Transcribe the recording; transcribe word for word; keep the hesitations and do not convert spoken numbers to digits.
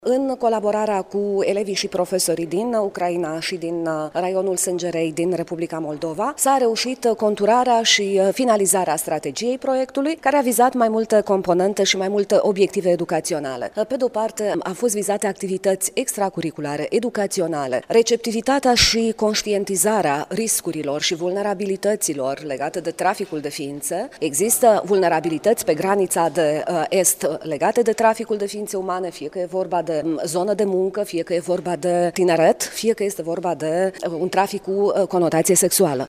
În colaborarea cu elevii și profesorii din Ucraina și din raionul Sângerei din Republica Moldova, s-a reușit conturarea și finalizarea strategiei proiectului, care a vizat mai multe componente și mai multe obiective educaționale. Pe de o parte, a fost vizate activități extracurriculare, educaționale, receptivitatea și conștientizarea riscurilor și vulnerabilităților legate de traficul de ființe. Există vulnerabilități pe granița de est legate de traficul de ființe umane, fie că e vorba de zonă de muncă, fie că e vorba de tineret, fie că este vorba de un trafic cu conotație sexuală.